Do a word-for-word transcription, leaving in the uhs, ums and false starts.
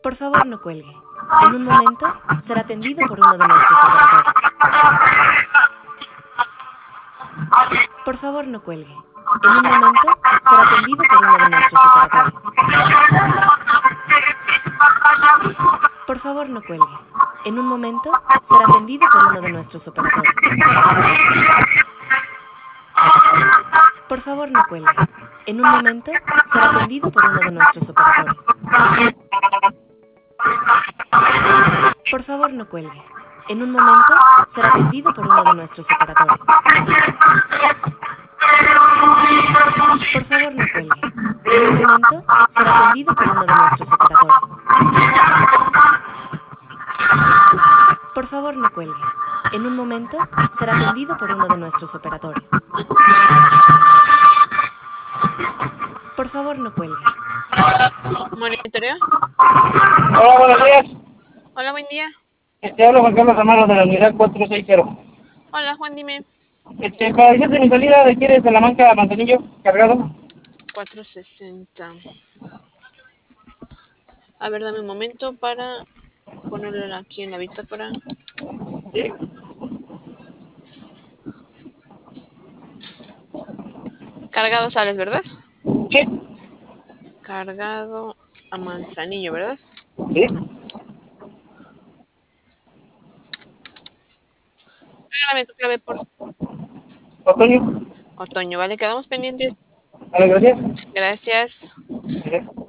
Por favor, no cuelgue. En un momento será atendido por uno de nuestros operadores. Por favor, no cuelgue. En un momento será atendido por uno de nuestros operadores. Por favor, no cuelgue. En un momento será atendido por uno de nuestros operadores. Por favor, no cuelgue. En un momento será atendido por uno de nuestros operadores. Por favor, no cuelgue. En un momento será atendido por uno de nuestros operadores. Por favor, no cuelgue. En un momento será atendido por uno de nuestros operadores. Por favor, no cuelgue. En un momento será atendido por uno de nuestros operadores. Por favor, no cuelgue. ¿Monitoreo? Hola, buenos días. Hola, buen día. Este, hablo Juan Carlos Amaro de la unidad cuatrocientos sesenta. Hola, Juan, dime. Este, para decirte mi salida de aquí de Salamanca a Manzanillo, cargado. cuatrocientos sesenta. A ver, dame un momento para ponerlo aquí en la bitácora. Sí. Cargado sales, ¿verdad? Sí. Cargado a Manzanillo, ¿verdad? Sí. Regálame tu clave por Otoño. otoño, ¿vale? Quedamos pendientes. Vale, gracias. Gracias. Sí.